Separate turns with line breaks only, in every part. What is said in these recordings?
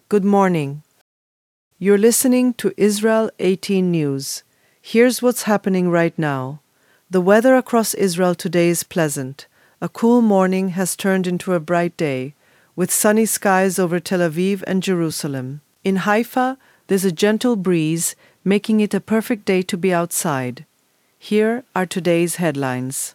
Good morning. You're listening to Israel 18 News. Here's what's happening right now. The weather across Israel today is pleasant. A cool morning has turned into a bright day, with sunny skies over Tel Aviv and Jerusalem. In Haifa, there's a gentle breeze, making it a perfect day to be outside. Here are today's headlines.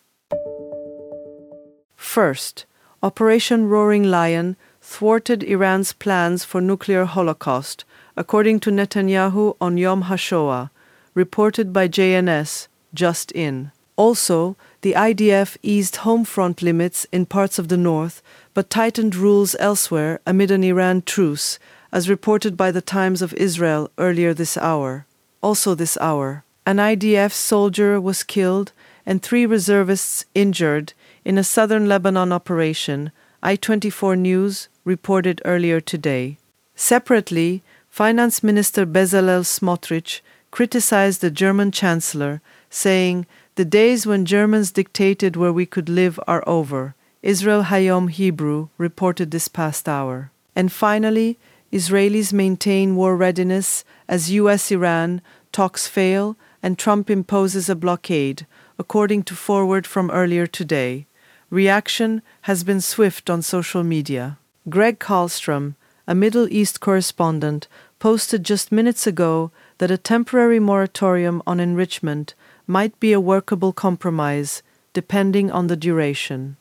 First, Operation Roaring Lion thwarted Iran's plans for nuclear holocaust, according to Netanyahu on Yom HaShoah, reported by JNS, just in. Also, the IDF eased home front limits in parts of the north, but tightened rules elsewhere amid an Iran truce, as reported by the Times of Israel earlier this hour. Also this hour, an IDF soldier was killed and 3 reservists injured in a southern Lebanon operation, I-24 News reported earlier today. Separately, Finance Minister Bezalel Smotrich criticized the German Chancellor, saying, "The days when Germans dictated where we could live are over." Israel Hayom Hebrew reported this past hour. And finally, Israelis maintain war readiness as US-Iran talks fail and Trump imposes a blockade, according to Forward from earlier today. Reaction has been swift on social media. Greg Karlstrom, a Middle East correspondent, posted just minutes ago that a temporary moratorium on enrichment might be a workable compromise, depending on the duration.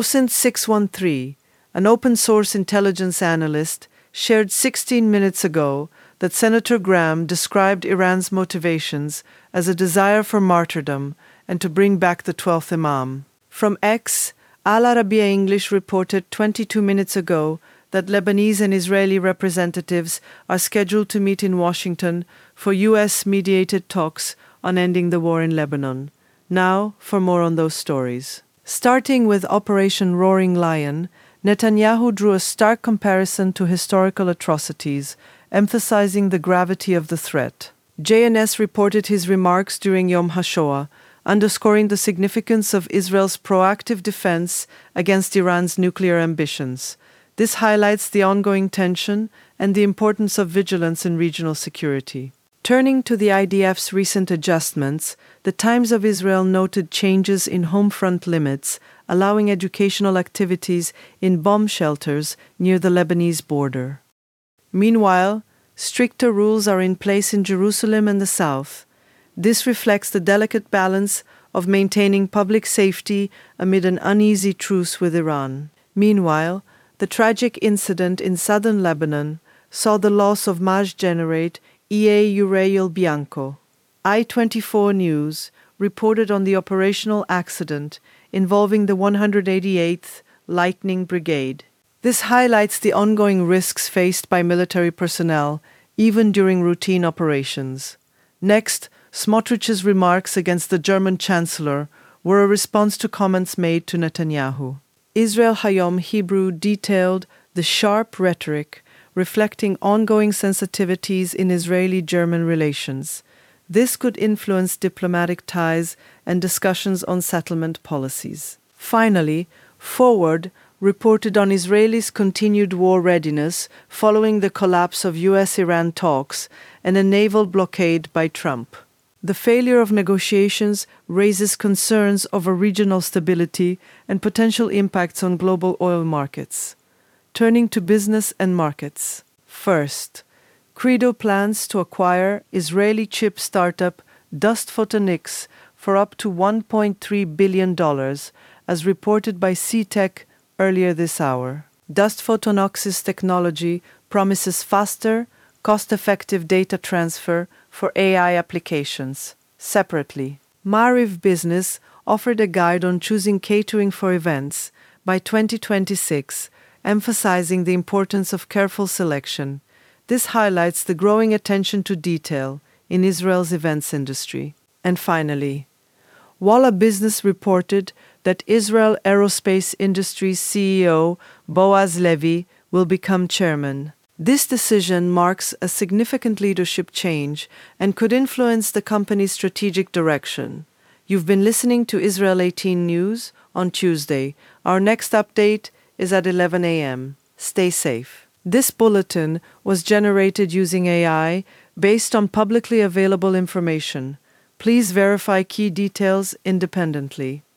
OSINT613, an open-source intelligence analyst, shared 16 minutes ago that Senator Graham described Iran's motivations as a desire for martyrdom and to bring back the 12th Imam. From X, Al Arabiya English reported 22 minutes ago that Lebanese and Israeli representatives are scheduled to meet in Washington for US-mediated talks on ending the war in Lebanon. Now, for more on those stories. Starting with Operation Roaring Lion, Netanyahu drew a stark comparison to historical atrocities, emphasizing the gravity of the threat. JNS reported his remarks during Yom HaShoah, underscoring the significance of Israel's proactive defense against Iran's nuclear ambitions. This highlights the ongoing tension and the importance of vigilance in regional security. Turning to the IDF's recent adjustments, the Times of Israel noted changes in home front limits, allowing educational activities in bomb shelters near the Lebanese border. Meanwhile, stricter rules are in place in Jerusalem and the south. This reflects the delicate balance of maintaining public safety amid an uneasy truce with Iran. Meanwhile, the tragic incident in southern Lebanon saw the loss of Maj Generate E.A. Uriel Bianco. I-24 News reported on the operational accident involving the 188th Lightning Brigade. This highlights the ongoing risks faced by military personnel, even during routine operations. Next, Smotrich's remarks against the German Chancellor were a response to comments made to Netanyahu. Israel Hayom Hebrew detailed the sharp rhetoric reflecting ongoing sensitivities in Israeli-German relations. This could influence diplomatic ties and discussions on settlement policies. Finally, Forward reported on Israelis' continued war readiness following the collapse of US-Iran talks and a naval blockade by Trump. The failure of negotiations raises concerns over regional stability and potential impacts on global oil markets. Turning to business and markets. First, Credo plans to acquire Israeli chip startup Dust Photonics for up to $1.3 billion, as reported by CTech earlier this hour. Dust Photonics' technology promises faster, cost-effective data transfer for AI applications. Separately, Maariv Business offered a guide on choosing catering for events by 2026, emphasizing the importance of careful selection. This highlights the growing attention to detail in Israel's events industry. And finally, Walla Business reported that Israel Aerospace Industries CEO Boaz Levy will become chairman. This decision marks a significant leadership change and could influence the company's strategic direction. You've been listening to Israel 18 News on Tuesday. Our next update is at 11 a.m. Stay safe. This bulletin was generated using AI based on publicly available information. Please verify key details independently.